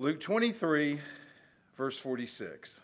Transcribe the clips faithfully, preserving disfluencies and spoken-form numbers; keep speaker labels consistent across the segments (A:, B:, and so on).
A: Luke twenty-three, verse forty-six.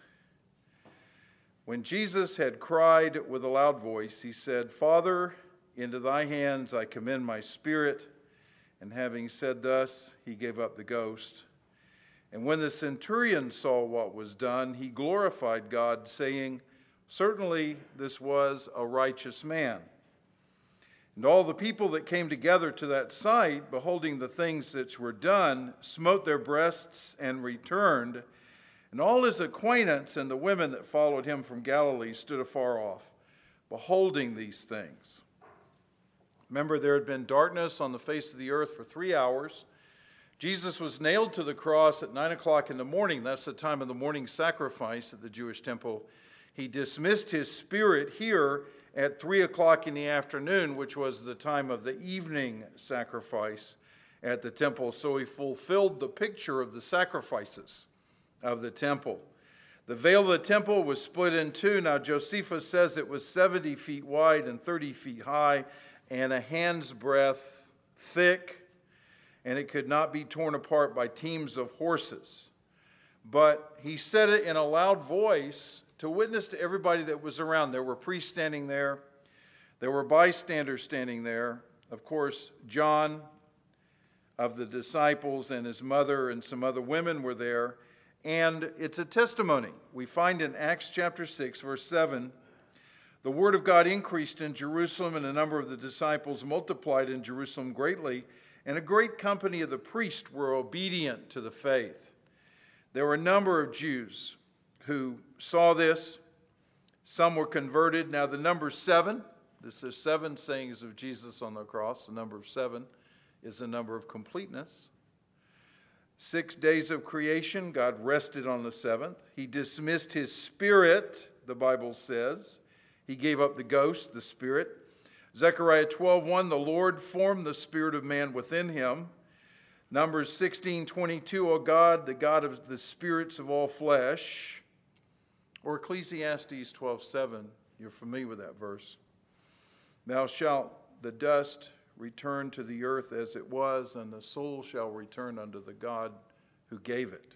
A: When Jesus had cried with a loud voice, he said, "Father, into thy hands I commend my spirit." And having said thus, he gave up the ghost. And when the centurion saw what was done, he glorified God, saying, "Certainly this was a righteous man." And all the people that came together to that sight, beholding the things which were done, smote their breasts and returned. And all his acquaintance and the women that followed him from Galilee stood afar off, beholding these things. Remember, there had been darkness on the face of the earth for three hours. Jesus was nailed to the cross at nine o'clock in the morning. That's the time of the morning sacrifice at the Jewish temple. He dismissed his spirit here at three o'clock in the afternoon, which was the time of the evening sacrifice at the temple. So he fulfilled the picture of the sacrifices of the temple. The veil of the temple was split in two. Now Josephus says it was seventy feet wide and thirty feet high and a hand's breadth thick, and it could not be torn apart by teams of horses. But he said it in a loud voice to witness to everybody that was around. There were priests standing there. There were bystanders standing there. Of course, John of the disciples and his mother and some other women were there. And it's a testimony. We find in Acts chapter six, verse seven, the word of God increased in Jerusalem, and the number of the disciples multiplied in Jerusalem greatly, and a great company of the priests were obedient to the faith. There were a number of Jews who saw this. Some were converted. Now the number seven, this is seven sayings of Jesus on the cross. The number of seven is the number of completeness. Six days of creation, God rested on the seventh. He dismissed his spirit, the Bible says. He gave up the ghost, the spirit. Zechariah twelve one, the Lord formed the spirit of man within him. Numbers sixteen twenty-two, O God, the God of the spirits of all flesh. Or Ecclesiastes twelve seven, you're familiar with that verse. Thou shalt the dust return to the earth as it was, and the soul shall return unto the God who gave it.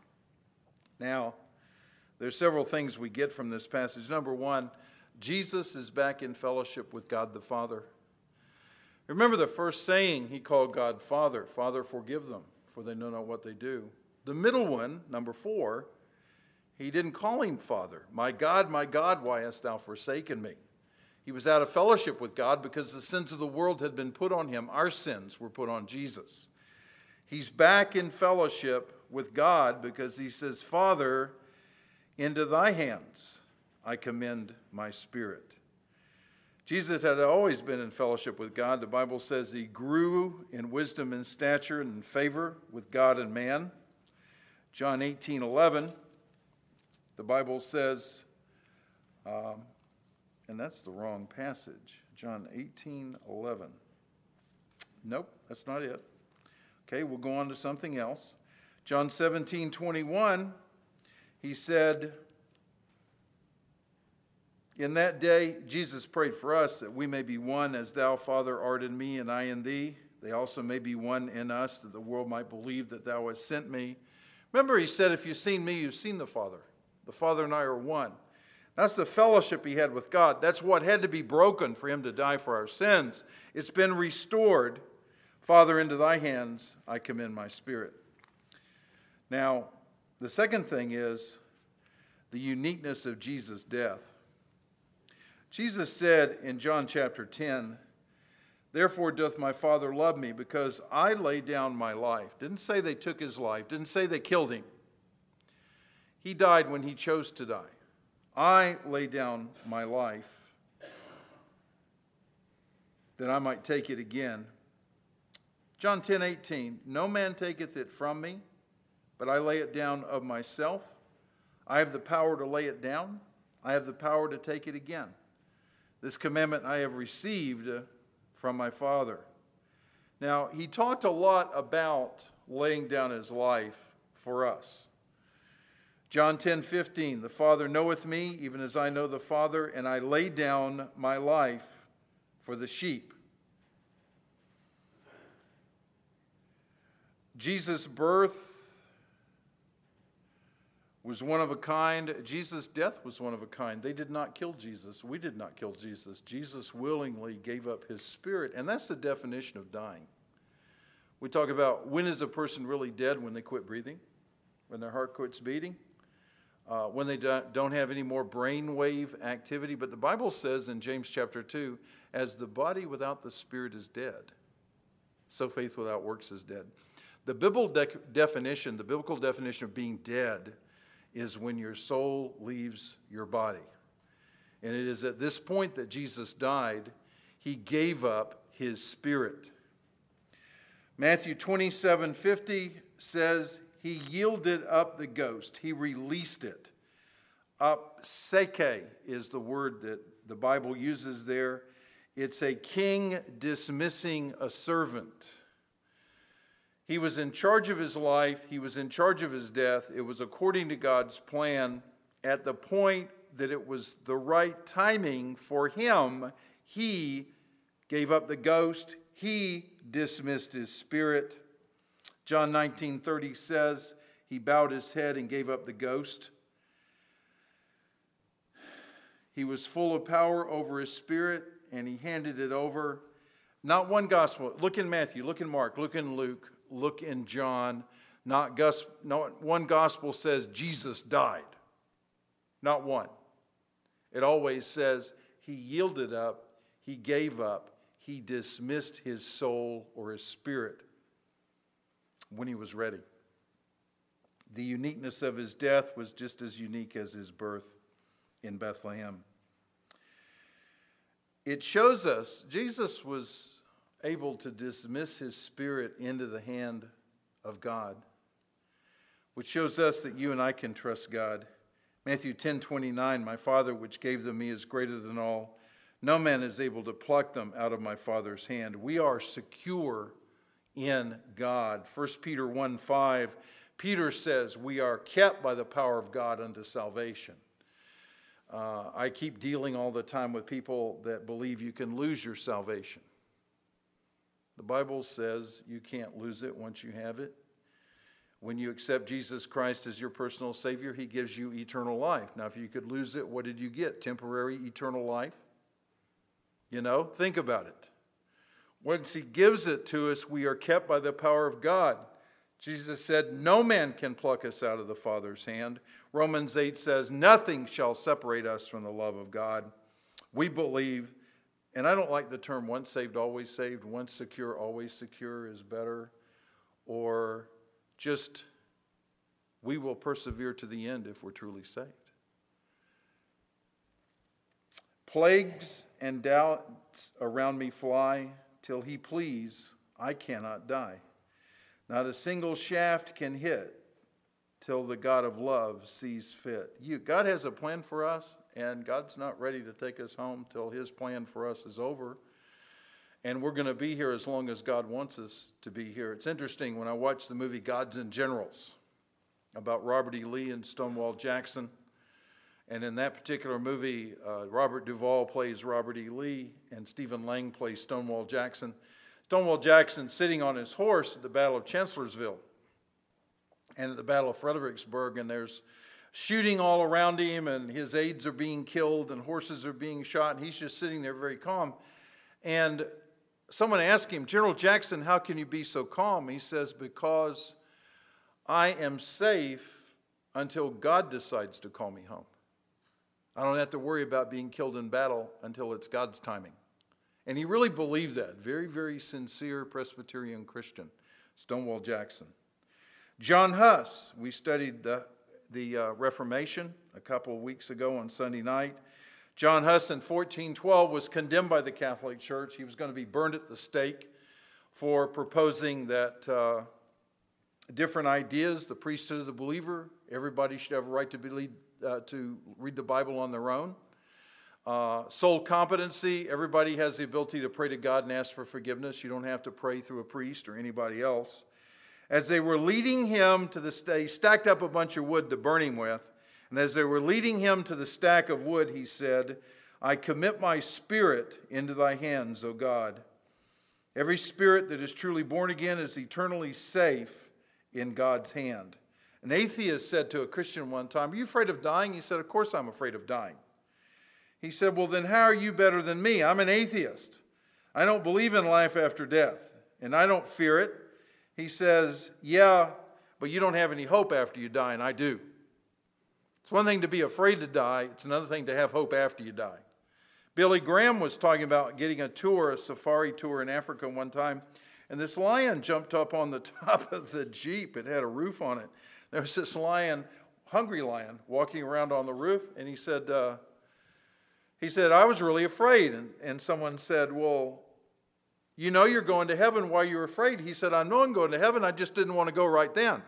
A: Now, there's several things we get from this passage. Number one, Jesus is back in fellowship with God the Father. Remember the first saying he called God Father. Father, forgive them, for they know not what they do. The middle one, number four, he didn't call him Father. My God, my God, why hast thou forsaken me? He was out of fellowship with God because the sins of the world had been put on him. Our sins were put on Jesus. He's back in fellowship with God because he says, Father, into thy hands I commend my spirit. Jesus had always been in fellowship with God. The Bible says he grew in wisdom and stature and in favor with God and man. John eighteen eleven, the Bible says, um, and that's the wrong passage. John eighteen eleven. Nope, that's not it. Okay, we'll go on to something else. John seventeen twenty-one, he said, in that day, Jesus prayed for us that we may be one as thou, Father, art in me and I in thee. They also may be one in us, that the world might believe that thou hast sent me. Remember, he said, if you've seen me, you've seen the Father. The Father and I are one. That's the fellowship he had with God. That's what had to be broken for him to die for our sins. It's been restored. Father, into thy hands I commend my spirit. Now, the second thing is the uniqueness of Jesus' death. Jesus said in John chapter ten, therefore doth my Father love me, because I lay down my life. Didn't say they took his life. Didn't say they killed him. He died when he chose to die. I lay down my life that I might take it again. John ten eighteen, no man taketh it from me, but I lay it down of myself. I have the power to lay it down. I have the power to take it again. This commandment I have received from my Father. Now, he talked a lot about laying down his life for us. John ten fifteen, the Father knoweth me, even as I know the Father, and I lay down my life for the sheep. Jesus' birth was one of a kind. Jesus' death was one of a kind. They did not kill Jesus. We did not kill Jesus. Jesus willingly gave up his spirit, and that's the definition of dying. We talk about when is a person really dead? When they quit breathing, when their heart quits beating, uh, when they don't have any more brainwave activity. But the Bible says in James chapter two, as the body without the spirit is dead, so faith without works is dead. The biblical de- definition, the biblical definition of being dead is when your soul leaves your body. And it is at this point that Jesus died. He gave up his spirit. Matthew twenty-seven fifty says he yielded up the ghost. He released it. Upseke is the word that the Bible uses there. It's a king dismissing a servant. He was in charge of his life. He was in charge of his death. It was according to God's plan. At the point that it was the right timing for him, he gave up the ghost. He dismissed his spirit. John nineteen thirty says he bowed his head and gave up the ghost. He was full of power over his spirit, and he handed it over. Not one gospel. Look in Matthew, look in Mark, look in Luke, look in John. Not, gus- not one gospel says Jesus died. Not one. It always says he yielded up, he gave up, he dismissed his soul or his spirit when he was ready. The uniqueness of his death was just as unique as his birth in Bethlehem. It shows us Jesus was able to dismiss his spirit into the hand of God, which shows us that you and I can trust God. Matthew ten twenty-nine, my Father which gave them me is greater than all. No man is able to pluck them out of my Father's hand. We are secure in God. First Peter one five, Peter says we are kept by the power of God unto salvation. Uh, I keep dealing all the time with people that believe you can lose your salvation. The Bible says you can't lose it once you have it. When you accept Jesus Christ as your personal Savior, he gives you eternal life. Now, if you could lose it, what did you get? Temporary eternal life? You know, think about it. Once he gives it to us, we are kept by the power of God. Jesus said, no man can pluck us out of the Father's hand. Romans eight says, nothing shall separate us from the love of God. We believe, and I don't like the term once saved, always saved. Once secure, always secure is better. Or just, we will persevere to the end if we're truly saved. Plagues and doubts around me fly, till he please, I cannot die. Not a single shaft can hit till the God of love sees fit. You, God has a plan for us, and God's not ready to take us home till his plan for us is over. And we're going to be here as long as God wants us to be here. It's interesting, when I watched the movie Gods and Generals about Robert E. Lee and Stonewall Jackson, and in that particular movie, uh, Robert Duvall plays Robert E. Lee, and Stephen Lang plays Stonewall Jackson. Stonewall Jackson sitting on his horse at the Battle of Chancellorsville and at the Battle of Fredericksburg, and there's shooting all around him, and his aides are being killed, and horses are being shot, and he's just sitting there very calm. And someone asked him, General Jackson, how can you be so calm? He says, because I am safe until God decides to call me home. I don't have to worry about being killed in battle until it's God's timing. And he really believed that. Very, very sincere Presbyterian Christian, Stonewall Jackson. John Huss, we studied the, the uh, Reformation a couple of weeks ago on Sunday night. John Huss in fourteen twelve was condemned by the Catholic Church. He was going to be burned at the stake for proposing that uh, different ideas, the priesthood of the believer, everybody should have a right to, believe, uh, to read the Bible on their own. Uh, soul competency, everybody has the ability to pray to God and ask for forgiveness. You don't have to pray through a priest or anybody else. As they were leading him to the stake, he stacked up a bunch of wood to burn him with, and as they were leading him to the stack of wood, he said, I commit my spirit into thy hands, O God. Every spirit that is truly born again is eternally safe in God's hand. An atheist said to a Christian one time, "Are you afraid of dying?" He said, "Of course I'm afraid of dying." He said, "Well, then how are you better than me? I'm an atheist. I don't believe in life after death, and I don't fear it." He says, "Yeah, but you don't have any hope after you die, and I do." It's one thing to be afraid to die. It's another thing to have hope after you die. Billy Graham was talking about getting a tour, a safari tour in Africa one time, and this lion jumped up on the top of the Jeep. It had a roof on it. There was this lion, hungry lion, walking around on the roof, and he said, uh, he said, "I was really afraid." And, and someone said, "Well, you know you're going to heaven. Why are you afraid?" He said, "I know I'm going to heaven. I just didn't want to go right then."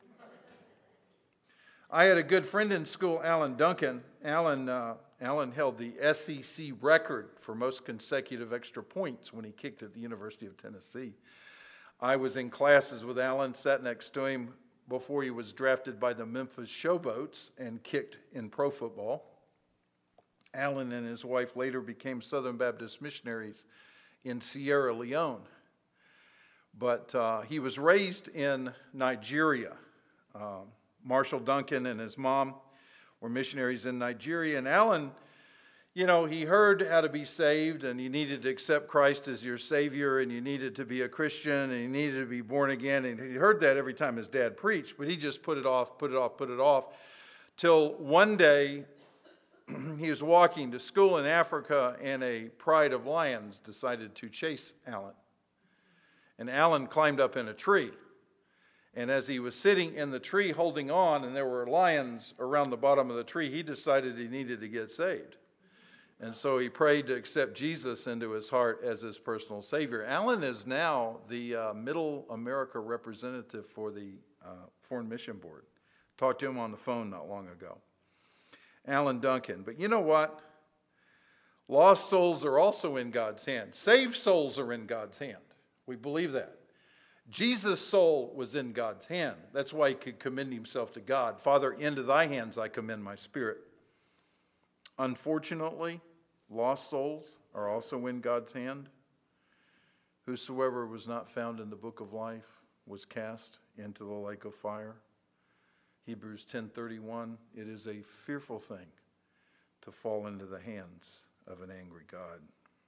A: I had a good friend in school, Alan Duncan. Alan, uh, Alan held the S E C record for most consecutive extra points when he kicked at the University of Tennessee. I was in classes with Alan, sat next to him before he was drafted by the Memphis Showboats and kicked in pro football. Alan and his wife later became Southern Baptist missionaries in Sierra Leone. But uh, he was raised in Nigeria. Um, Marshall Duncan and his mom were missionaries in Nigeria. And Alan, you know, he heard how to be saved, and you needed to accept Christ as your Savior, and you needed to be a Christian, and you needed to be born again. And he heard that every time his dad preached, but he just put it off, put it off, put it off, till one day he was walking to school in Africa, and a pride of lions decided to chase Alan. And Alan climbed up in a tree. And as he was sitting in the tree holding on, and there were lions around the bottom of the tree, he decided he needed to get saved. And so he prayed to accept Jesus into his heart as his personal Savior. Alan is now the uh, Middle America representative for the uh, Foreign Mission Board. Talked to him on the phone not long ago. Alan Duncan. But you know what? Lost souls are also in God's hand. Saved souls are in God's hand. We believe that. Jesus' soul was in God's hand. That's why he could commend himself to God. "Father, into thy hands I commend my spirit." Unfortunately, lost souls are also in God's hand. "Whosoever was not found in the book of life was cast into the lake of fire." Hebrews ten thirty-one, it is a fearful thing to fall into the hands of an angry God.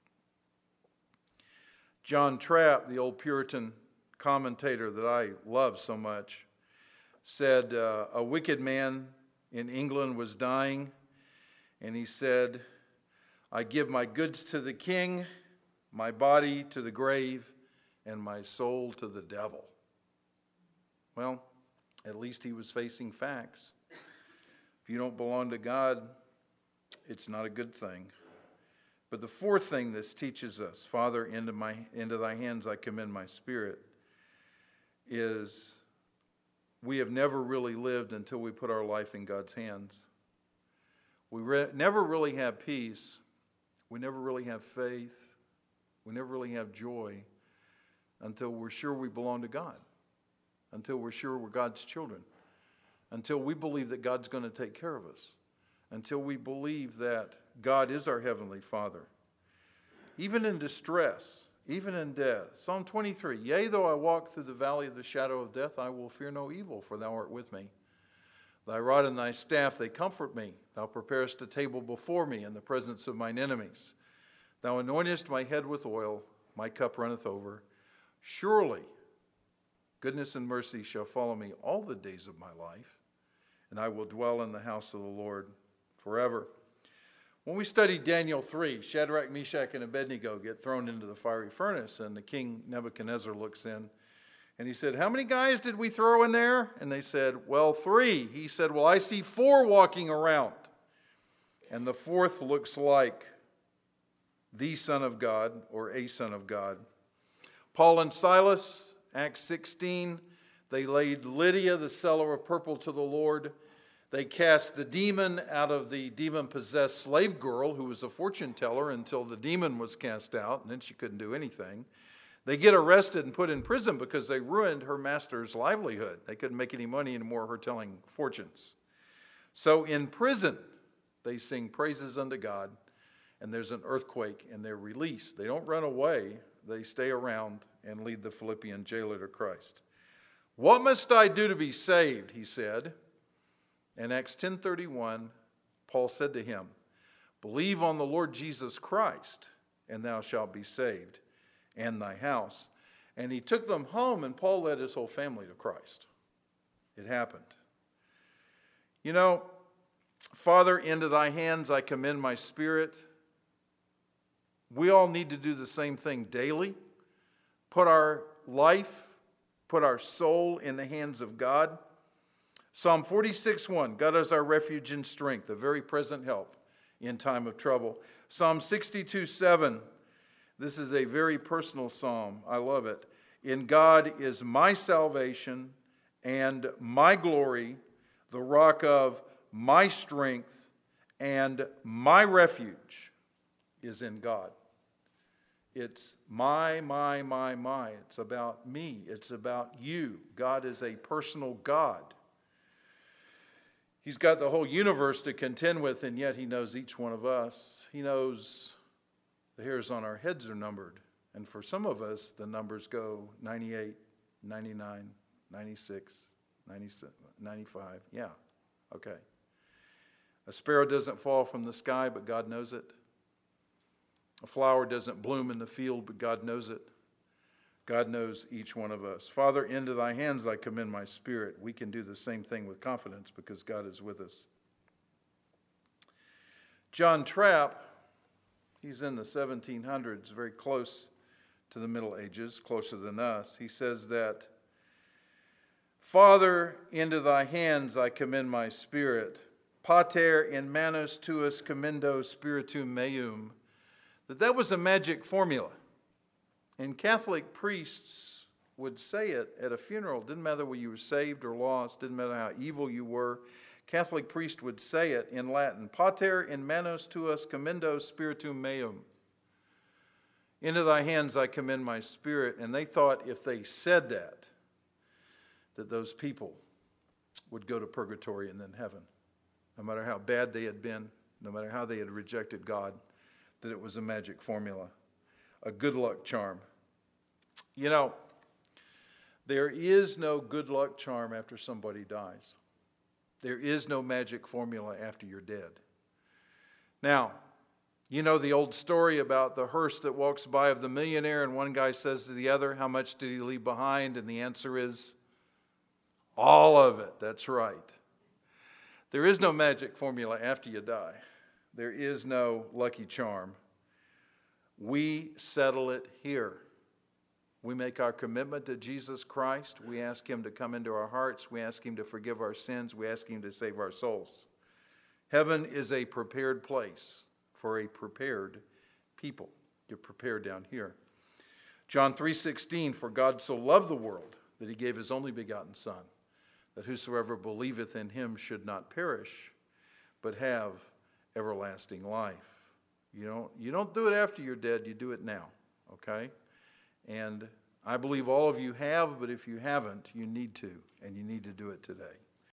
A: John Trapp, the old Puritan commentator that I love so much, said uh, a wicked man in England was dying, and he said, "I give my goods to the king, my body to the grave, and my soul to the devil." Well, at least he was facing facts. If you don't belong to God, it's not a good thing. But the fourth thing this teaches us, "Father, into my into thy hands I commend my spirit," is we have never really lived until we put our life in God's hands. We re- never really have peace. We never really have faith. We never really have joy until we're sure we belong to God, until we're sure we're God's children, until we believe that God's going to take care of us, until we believe that God is our Heavenly Father. Even in distress, even in death. Psalm twenty-three, "Yea, though I walk through the valley of the shadow of death, I will fear no evil, for thou art with me. Thy rod and thy staff, they comfort me. Thou preparest a table before me in the presence of mine enemies. Thou anointest my head with oil, my cup runneth over. Surely goodness and mercy shall follow me all the days of my life, and I will dwell in the house of the Lord forever." When we studied Daniel three, Shadrach, Meshach, and Abednego get thrown into the fiery furnace, and the king Nebuchadnezzar looks in, and he said, "How many guys did we throw in there?" And they said, "Well, three." He said, "Well, I see four walking around." And the fourth looks like the Son of God, or a Son of God. Paul and Silas, Acts sixteen, they laid Lydia, the seller of purple, to the Lord. They cast the demon out of the demon-possessed slave girl who was a fortune teller until the demon was cast out, and then she couldn't do anything. They get arrested and put in prison because they ruined her master's livelihood. They couldn't make any money anymore, her telling fortunes. So in prison, they sing praises unto God, and there's an earthquake, and they're released. They don't run away. They stay around and lead the Philippian jailer to Christ. What must I do to be saved? He said. In Acts ten thirty-one, Paul said to him, believe on the Lord Jesus Christ, and thou shalt be saved, and thy house. And he took them home, and Paul led his whole family to Christ. It happened. You know, Father, into thy hands I commend my spirit. We all need to do the same thing daily. Put our life, put our soul in the hands of God. Psalm forty-six one, God is our refuge and strength, a very present help in time of trouble. Psalm sixty-two seven, this is a very personal psalm. I love it. In God is my salvation and my glory, the rock of my strength, and my refuge is in God. It's my, my, my, my. It's about me. It's about you. God is a personal God. He's got the whole universe to contend with, and yet he knows each one of us. He knows the hairs on our heads are numbered. And for some of us, the numbers go ninety-eight, ninety-nine, ninety-six, ninety-seven, ninety-five. Yeah, okay. A sparrow doesn't fall from the sky, but God knows it. A flower doesn't bloom in the field, but God knows it. God knows each one of us. Father, into thy hands I commend my spirit. We can do the same thing with confidence because God is with us. John Trapp, he's in the seventeen hundreds, very close to the Middle Ages, closer than us. He says that, Father, into thy hands I commend my spirit. Pater in manus tuus commendo spiritum meum. That that was a magic formula. And Catholic priests would say it at a funeral. Didn't matter whether you were saved or lost. Didn't matter how evil you were. Catholic priest would say it in Latin. Pater in manus tuus commendo spiritum meum. Into thy hands I commend my spirit. And they thought if they said that, that those people would go to purgatory and then heaven. No matter how bad they had been, no matter how they had rejected God, that it was a magic formula, a good luck charm. You know, there is no good luck charm after somebody dies. There is no magic formula after you're dead. Now, you know the old story about the hearse that walks by of the millionaire, and one guy says to the other, how much did he leave behind? And the answer is, all of it. That's right. There is no magic formula after you die. There is no lucky charm. We settle it here. We make our commitment to Jesus Christ. We ask him to come into our hearts. We ask him to forgive our sins. We ask him to save our souls. Heaven is a prepared place for a prepared people. You're prepared down here. John three sixteen, for God so loved the world that he gave his only begotten Son, that whosoever believeth in him should not perish, but have everlasting life. You don't, you don't do it after you're dead, you do it now, okay? And I believe all of you have, but if you haven't, you need to, and you need to do it today.